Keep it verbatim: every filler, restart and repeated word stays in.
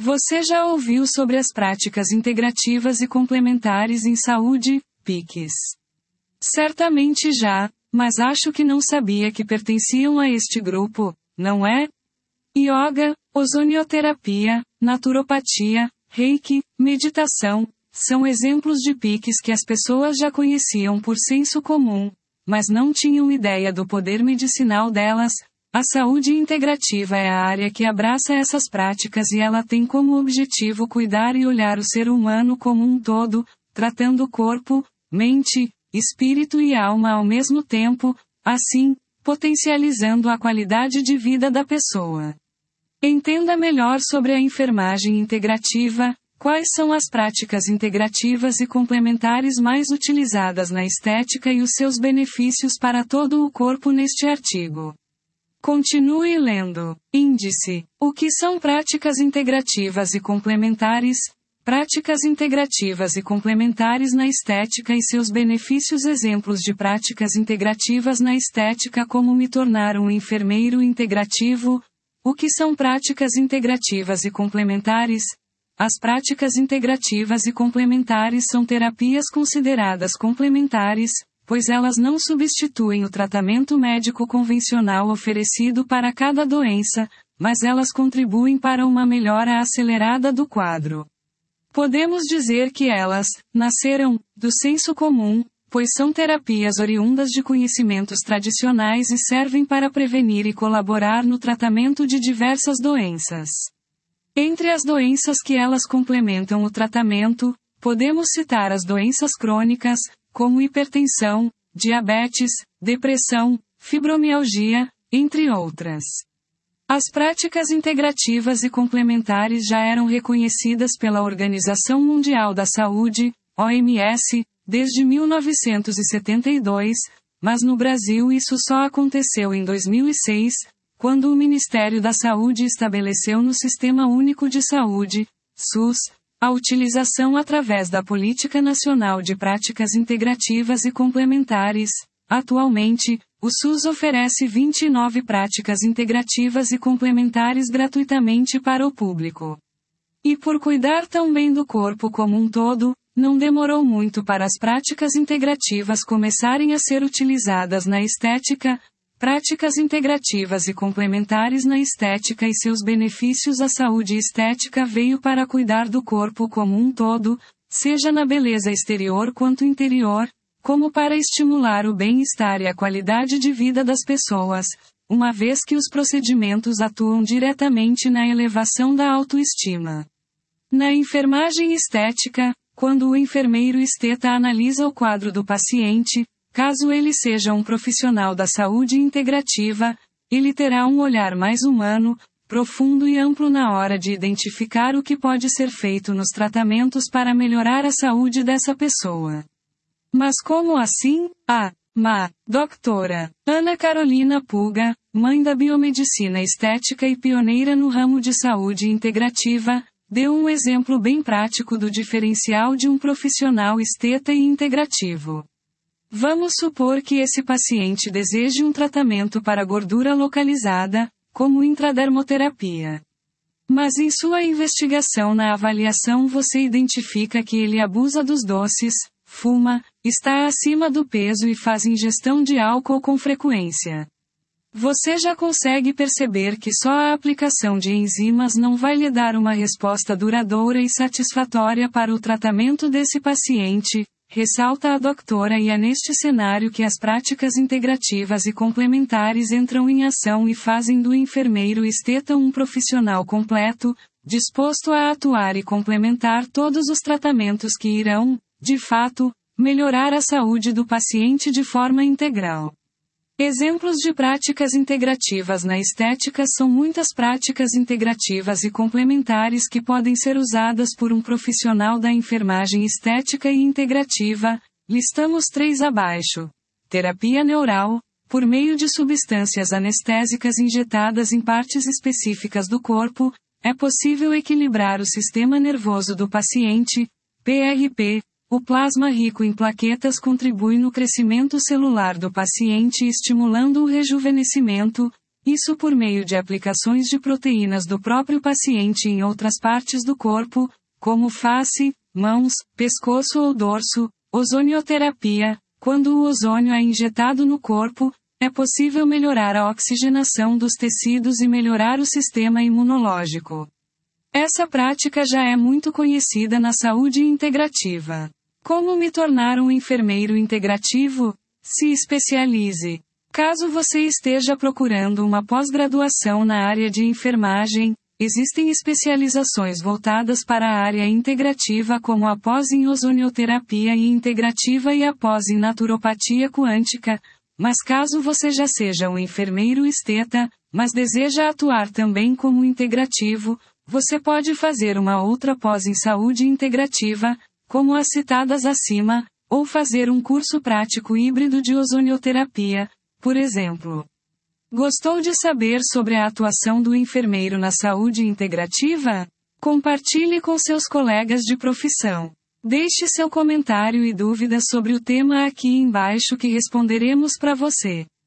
Você já ouviu sobre as práticas integrativas e complementares em saúde, P I Cs? Certamente já, mas acho que não sabia que pertenciam a este grupo, não é? Yoga, ozonioterapia, naturopatia, reiki, meditação, são exemplos de P I Cs que as pessoas já conheciam por senso comum, mas não tinham ideia do poder medicinal delas. A saúde integrativa é a área que abraça essas práticas e ela tem como objetivo cuidar e olhar o ser humano como um todo, tratando corpo, mente, espírito e alma ao mesmo tempo, assim, potencializando a qualidade de vida da pessoa. Entenda melhor sobre a enfermagem integrativa, quais são as práticas integrativas e complementares mais utilizadas na estética e os seus benefícios para todo o corpo neste artigo. Continue lendo. Índice. O que são práticas integrativas e complementares? Práticas integrativas e complementares na estética e seus benefícios. Exemplos de práticas integrativas na estética: como me tornar um enfermeiro integrativo. O que são práticas integrativas e complementares? As práticas integrativas e complementares são terapias consideradas complementares, pois elas não substituem o tratamento médico convencional oferecido para cada doença, mas elas contribuem para uma melhora acelerada do quadro. Podemos dizer que elas nasceram do senso comum, pois são terapias oriundas de conhecimentos tradicionais e servem para prevenir e colaborar no tratamento de diversas doenças. Entre as doenças que elas complementam o tratamento, podemos citar as doenças crônicas, como hipertensão, diabetes, depressão, fibromialgia, entre outras. As práticas integrativas e complementares já eram reconhecidas pela Organização Mundial da Saúde, O M S, desde mil novecentos e setenta e dois, mas no Brasil isso só aconteceu em dois mil e seis, quando o Ministério da Saúde estabeleceu no Sistema Único de Saúde, SUS, a utilização através da Política Nacional de Práticas Integrativas e Complementares. Atualmente, o SUS oferece vinte e nove práticas integrativas e complementares gratuitamente para o público. E por cuidar tão bem do corpo como um todo, não demorou muito para as práticas integrativas começarem a ser utilizadas na estética. Práticas integrativas e complementares na estética e seus benefícios. A saúde estética veio para cuidar do corpo como um todo, seja na beleza exterior quanto interior, como para estimular o bem-estar e a qualidade de vida das pessoas, uma vez que os procedimentos atuam diretamente na elevação da autoestima. Na enfermagem estética, quando o enfermeiro esteta analisa o quadro do paciente, caso ele seja um profissional da saúde integrativa, ele terá um olhar mais humano, profundo e amplo na hora de identificar o que pode ser feito nos tratamentos para melhorar a saúde dessa pessoa. Mas como assim? A Ma, doutora Ana Carolina Puga, mãe da biomedicina estética e pioneira no ramo de saúde integrativa, deu um exemplo bem prático do diferencial de um profissional esteta e integrativo. Vamos supor que esse paciente deseje um tratamento para gordura localizada, como intradermoterapia. Mas em sua investigação na avaliação você identifica que ele abusa dos doces, fuma, está acima do peso e faz ingestão de álcool com frequência. Você já consegue perceber que só a aplicação de enzimas não vai lhe dar uma resposta duradoura e satisfatória para o tratamento desse paciente, ressalta a doutora, e é neste cenário que as práticas integrativas e complementares entram em ação e fazem do enfermeiro esteta um profissional completo, disposto a atuar e complementar todos os tratamentos que irão, de fato, melhorar a saúde do paciente de forma integral. Exemplos de práticas integrativas na estética são muitas práticas integrativas e complementares que podem ser usadas por um profissional da enfermagem estética e integrativa. Listamos três abaixo. Terapia neural, por meio de substâncias anestésicas injetadas em partes específicas do corpo, é possível equilibrar o sistema nervoso do paciente. P R P. O plasma rico em plaquetas contribui no crescimento celular do paciente estimulando o rejuvenescimento. isso por meio de aplicações de proteínas do próprio paciente em outras partes do corpo, como face, mãos, pescoço ou dorso. Ozonioterapia. Quando o ozônio é injetado no corpo, é possível melhorar a oxigenação dos tecidos e melhorar o sistema imunológico. Essa prática já é muito conhecida na saúde integrativa. Como me tornar um enfermeiro integrativo? Se especialize. Caso você esteja procurando uma pós-graduação na área de enfermagem, existem especializações voltadas para a área integrativa como a pós em ozonioterapia e integrativa e a pós em naturopatia quântica, mas caso você já seja um enfermeiro esteta, mas deseja atuar também como integrativo, você pode fazer uma outra pós em saúde integrativa, como as citadas acima, ou fazer um curso prático híbrido de ozonioterapia, por exemplo. Gostou de saber sobre a atuação do enfermeiro na saúde integrativa? Compartilhe com seus colegas de profissão. Deixe seu comentário e dúvidas sobre o tema aqui embaixo que responderemos para você.